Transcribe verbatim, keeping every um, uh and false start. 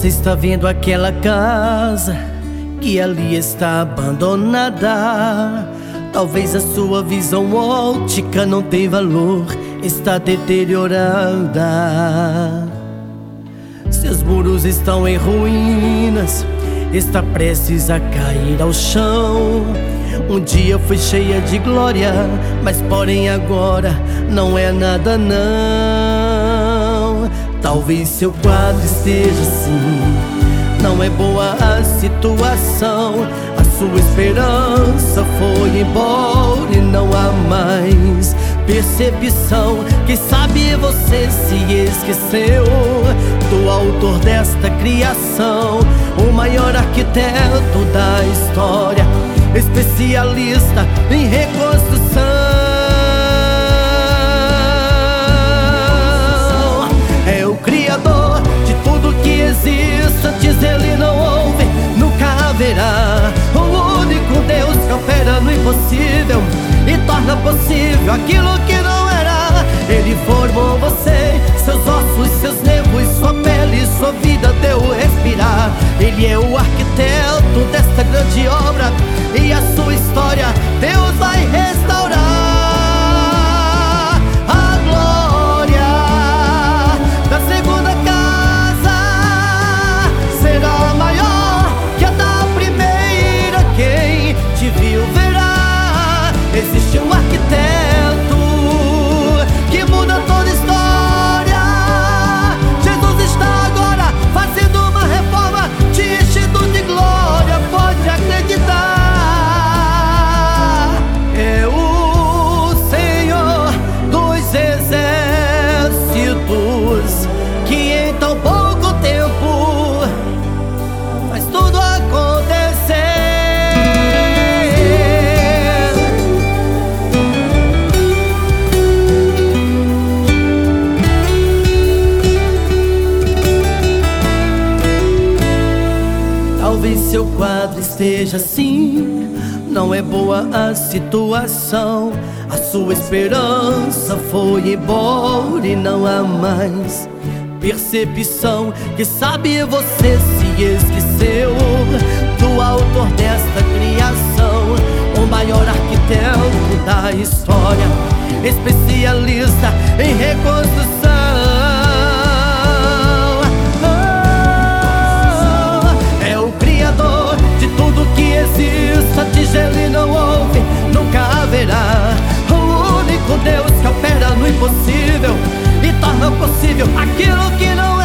Você está vendo aquela casa que ali está abandonada. Talvez a sua visão óptica não tenha valor, está deteriorada. Seus muros estão em ruínas, está prestes a cair ao chão. Um dia foi cheia de glória, mas porém agora não é nada não. Talvez seu quadro esteja assim, não é boa a situação. A sua esperança foi embora e não há mais percepção. Quem sabe você se esqueceu do autor desta criação, o maior arquiteto da história, especialista em reconstrução. É o criador de tudo que existe, antes ele não houve, nunca haverá. O único Deus que opera no impossível e torna possível aquilo que não era. Ele formou você, seus ossos, seus nervos, sua pele, sua vida deu respirar. Ele é o arquiteto desta grande obra, e a sua história Deus vai restaurar. A glória da segunda casa será maior que a da primeira. Quem te viu verá. Existe um arquiteto que muda toda a história. Jesus está agora fazendo uma reforma, te enchendo de glória. Pode acreditar. É o Senhor dos exércitos que em tão pouco tempo faz tudo acontecer. Talvez seu quadro esteja assim, não é boa a situação. A sua esperança foi embora e não há mais percepção. Quem sabe você se esqueceu do autor desta criação, o maior arquiteto da história, especialista em reconstrução. Antes ele não houve, nunca haverá. O único Deus que opera no impossível e torna possível aquilo que não